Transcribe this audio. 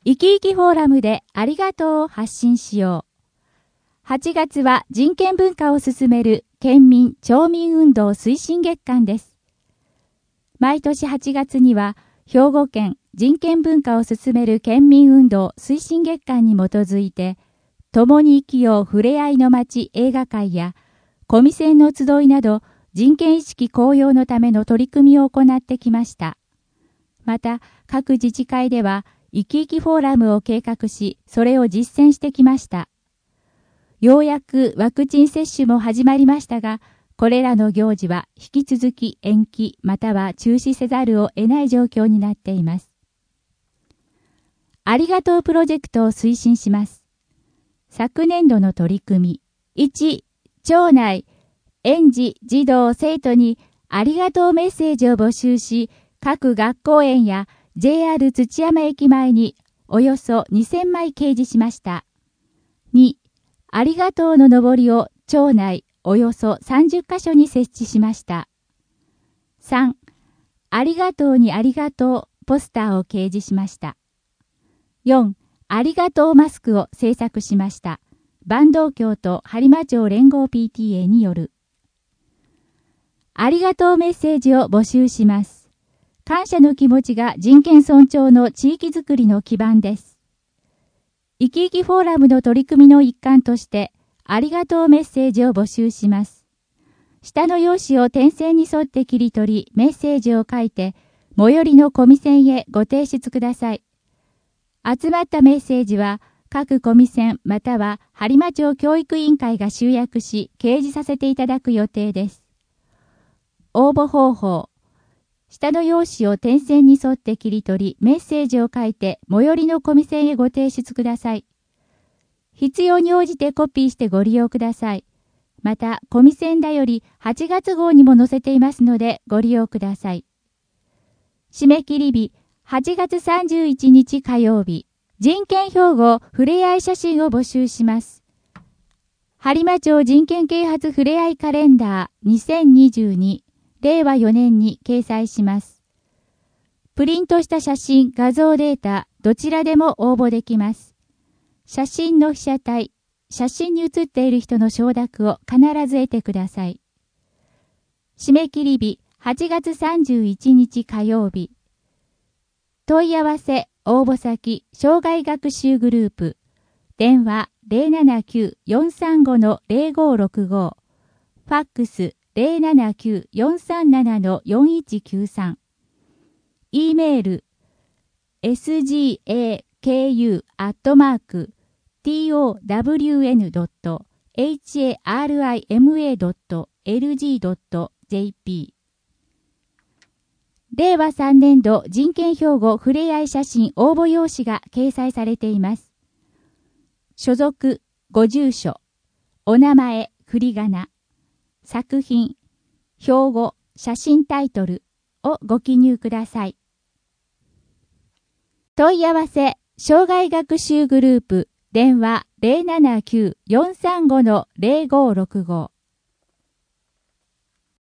生き生きフォーラムでありがとうを発信しよう。8月は人権文化を進める県民町民運動推進月間です。毎年8月には兵庫県人権文化を進める県民運動推進月間に基づいて、共に生きようふれあいの街映画会やコミセンの集いなど人権意識高揚のための取り組みを行ってきました。また各自治会では生き生きフォーラムを計画し、それを実践してきました。ようやくワクチン接種も始まりましたが、これらの行事は引き続き延期または中止せざるを得ない状況になっています。ありがとうプロジェクトを推進します。昨年度の取り組み。1、町内、園児、児童、生徒にありがとうメッセージを募集し、各学校園や JR 土山駅前におよそ2000枚掲示しました。2、ありがとうののぼりを町内およそ30カ所に設置しました。3、ありがとうにありがとうポスターを掲示しました。4、ありがとうマスクを制作しました。坂東京と播磨町連合 PTA による。ありがとうメッセージを募集します。感謝の気持ちが人権尊重の地域づくりの基盤です。生き生きフォーラムの取り組みの一環として、ありがとうメッセージを募集します。下の用紙を点線に沿って切り取り、メッセージを書いて、最寄りのコミセンへご提出ください。集まったメッセージは、各コミセンまたは播磨町教育委員会が集約し、掲示させていただく予定です。応募方法。下の用紙を点線に沿って切り取り、メッセージを書いて、最寄りのコミセンへご提出ください。必要に応じてコピーしてご利用ください。また、コミセンだより8月号にも載せていますので、ご利用ください。締め切り日、8月31日火曜日。人権標語ふれあい写真を募集します。播磨町人権啓発ふれあいカレンダー2022令和4年に掲載します。プリントした写真、画像データ、どちらでも応募できます。写真の被写体、写真に写っている人の承諾を必ず得てください。締め切り日、8月31日火曜日。問い合わせ、応募先、障害学習グループ。電話 079-435-0565。ファックス 079-437-4193。e メール sgaku@town.harima.lg.jp 令和3年度人権標語ふれあい写真応募用紙が掲載されています。所属、ご住所、お名前、振り仮名、作品、標語、写真タイトルをご記入ください。問い合わせ、障害学習グループ、電話 079-435-0565